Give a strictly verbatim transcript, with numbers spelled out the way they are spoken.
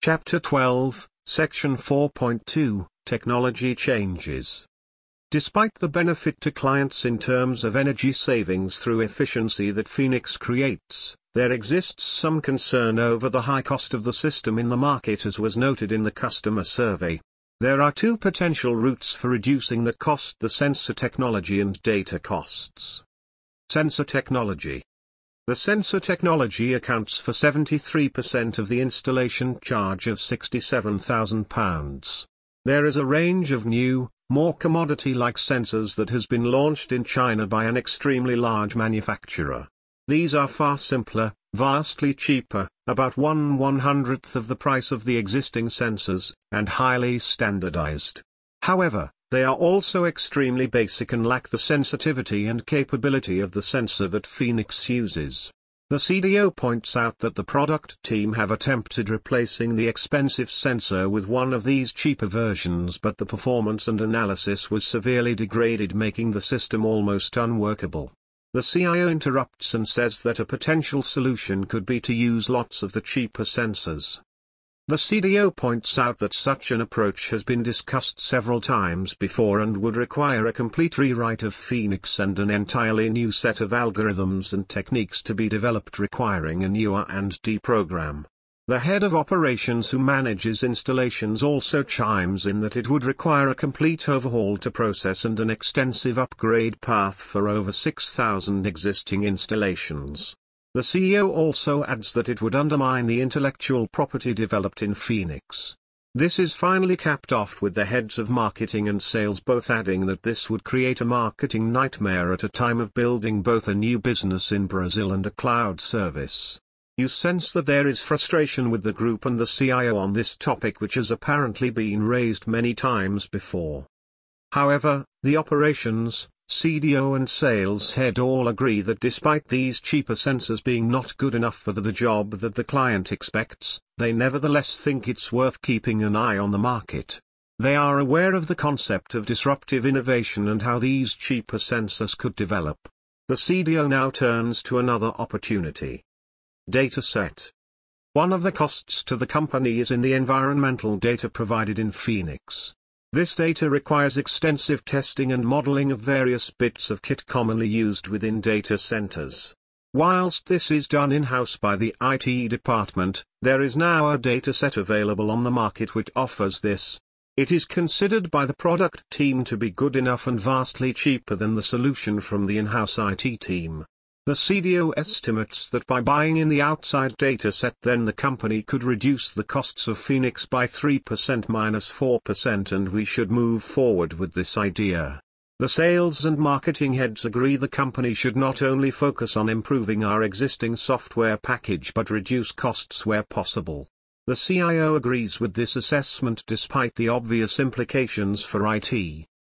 Chapter twelve, Section four point two, Technology Changes. Despite the benefit to clients in terms of energy savings through efficiency that Phoenix creates, there exists some concern over the high cost of the system in the market, as was noted in the customer survey. There are two potential routes for reducing the cost: the sensor technology and data costs. Sensor technology. The sensor technology accounts for seventy-three percent of the installation charge of sixty-seven thousand pounds. There is a range of new, more commodity-like sensors that has been launched in China by an extremely large manufacturer. These are far simpler, vastly cheaper, about one one-hundredth of the price of the existing sensors, and highly standardized. However, they are also extremely basic and lack the sensitivity and capability of the sensor that Phoenix uses. The C D O points out that the product team have attempted replacing the expensive sensor with one of these cheaper versions, but the performance and analysis was severely degraded, making the system almost unworkable. The C I O interrupts and says that a potential solution could be to use lots of the cheaper sensors. The C D O points out that such an approach has been discussed several times before and would require a complete rewrite of Phoenix and an entirely new set of algorithms and techniques to be developed, requiring a new R and D program. The head of operations who manages installations also chimes in that it would require a complete overhaul to process and an extensive upgrade path for over six thousand existing installations. The C E O also adds that it would undermine the intellectual property developed in Phoenix. This is finally capped off with the heads of marketing and sales both adding that this would create a marketing nightmare at a time of building both a new business in Brazil and a cloud service. You sense that there is frustration with the group and the C I O on this topic, which has apparently been raised many times before. However, the operations, C D O and sales head all agree that despite these cheaper sensors being not good enough for the, the job that the client expects, they nevertheless think it's worth keeping an eye on the market. They are aware of the concept of disruptive innovation and how these cheaper sensors could develop. The C D O now turns to another opportunity. Dataset. One of the costs to the company is in the environmental data provided in Phoenix. This data requires extensive testing and modeling of various bits of kit commonly used within data centers. Whilst this is done in-house by the I T department, there is now a dataset available on the market which offers this. It is considered by the product team to be good enough and vastly cheaper than the solution from the in-house I T team. The C D O estimates that by buying in the outside dataset, then the company could reduce the costs of Phoenix by three percent to four percent, and we should move forward with this idea. The sales and marketing heads agree the company should not only focus on improving our existing software package but reduce costs where possible. The C I O agrees with this assessment despite the obvious implications for I T.